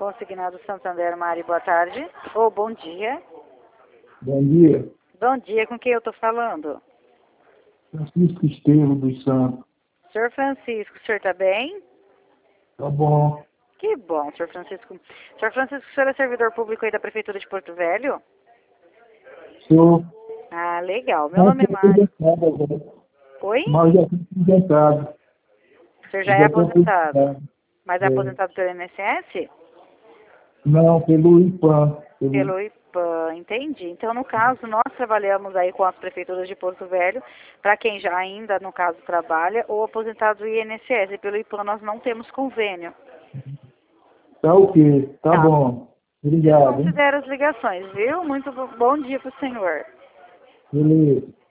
Consignado Santander, Mari, boa tarde. Ou bom dia. Bom dia. Bom dia, com quem eu estou falando? Francisco Estevam dos Santos. Senhor Francisco, o senhor está bem? Tá bom. Que bom, senhor Francisco. Senhor Francisco, o senhor é servidor público aí da Prefeitura de Porto Velho? Sou. Ah, legal. Meu nome é Mari. Oi? Mas já fui aposentado. O senhor já é Já estou aposentado? aposentado. Mas é aposentado pelo INSS? Não, pelo IPAM. Pelo IPAM, entendi. Então, no caso, nós trabalhamos aí com as prefeituras de Porto Velho, para quem já ainda, no caso, trabalha, ou aposentado do INSS. E pelo IPAM nós não temos convênio. Tá ok. Tá Tá. bom. Obrigado, hein? Considera as ligações, viu? Muito bom dia para o senhor. Beleza.